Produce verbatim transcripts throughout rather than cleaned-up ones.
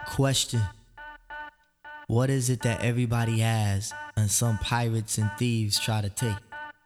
Question: what is it that everybody has and some pirates and thieves try to take?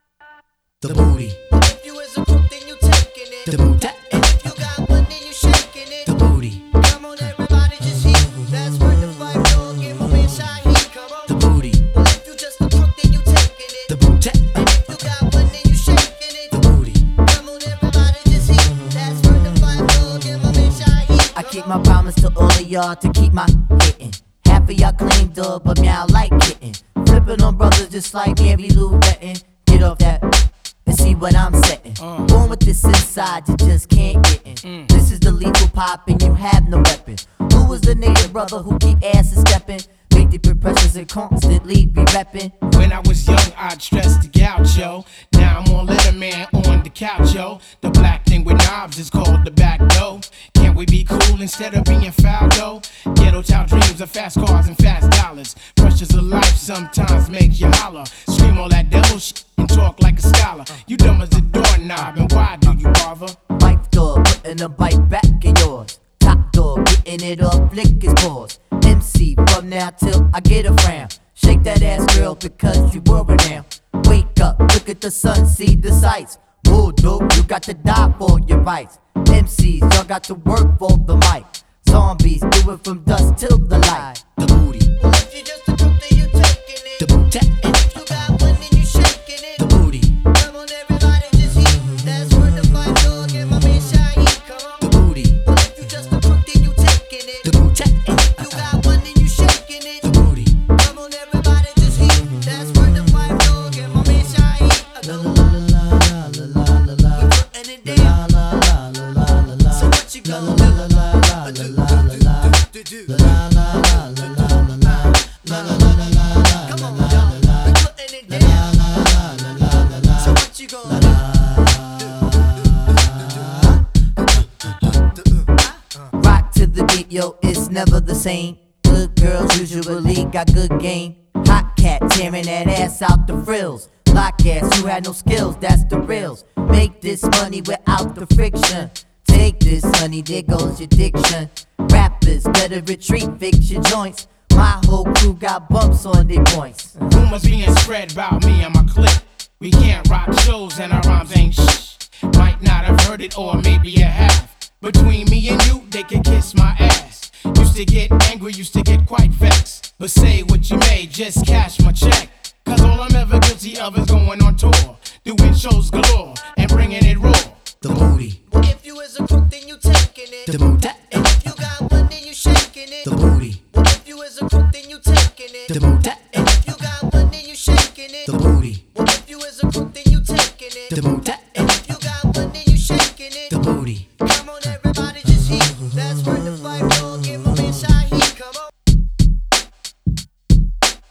The booty. If you is a crook, then you taking it. The booty. And if you got one, then you shaking it. The booty. Come on, everybody, just heat. That's worth the fight, dog. Give my man Shaheed. Come on. The booty. Well, if you just a crook, then you taking it. The booty. And if you got one, then you shaking it. The booty. Come on, everybody, just heat. That's worth the fight, dog. Give my man Shaheed. I keep my promise to all of y'all to keep my hitting. Half of y'all claim dog, but me I like hitting. Flipping on brothers just like Mary Lou Retton. Get off that and see what I'm setting. Uh. Born with this inside, you just can't get in. Mm. This is the lethal pop and you have no weapon. Who was the native brother who keep asses stepping? Make the pressures and constantly be reppin'. When I was young, I'd stress the gaucho. Now I'm on Letterman on the couch, yo. The black thing with knobs is called the back door. Can't we be cool instead of being foul, though? Ghetto child dreams of fast cars and fast dollars. Pressures of life sometimes make you holler. Scream all that devil shit and talk like a scholar. You dumb as a doorknob, and why do you bother? Wife dog, putting a bite back in yours. Top dog, getting it off, flick his paws. M C from now till I get a frown. Shake that ass, girl, because you worry now. Wake up, look at the sun, see the sights. Bulldog, you got to die for your rights. M Cs, y'all got to work for the mic. Zombies, do it from dusk till the light. The booty. Well, if you just a crook, then you taking it. The booty. And if you got one, then you shaking it. The booty. Come on, everybody, just heat. That's worth the fight, dog. Give my man Shaheed. Come on. The booty. Well, if you just a crook, then you taking it. The booty. And if you got one, then you shaking it. The booty. Come on, everybody, just heat. That's worth the fight, dog. Give my man Shaheed. La la la la la la la la. We putting it down. La la la la la la. So what you gonna do? La la la la la la la. La la la la la la la la. La la la la la la. Come on, y'all. We putting it down. So what you gonna do? Rock to the beat, yo, it's never the same. Good girls usually got good game. Hot cat tearing that ass out the frills. Lock ass who had no skills, that's the reals. Make this money without the friction. Take this, honey, there goes your diction. Rappers better retreat, fix your joints. My whole crew got bumps on their points. Rumors being spread about me and my clique. We can't rock shows and our rhymes ain't shh. Might not have heard it or maybe you have. Between me and you, they can kiss my ass. Used to get angry, used to get quite vexed. But say what you may, just cash my check. Cause all I'm ever guilty of is going on tour, doing shows galore and bringing it raw. The booty. Well, if you is a crook, then you taking it. The booty. And if you got one, then you shaking it. The booty. Well, if you is a crook, then you taking it. The booty. And if you got one, then you shaking it. The booty. Well, if you is a crook, then you taking it. The booty. And if you got one, then you shaking it. The booty. Come on, everybody, just heat. That's worth the fight, dog. Give my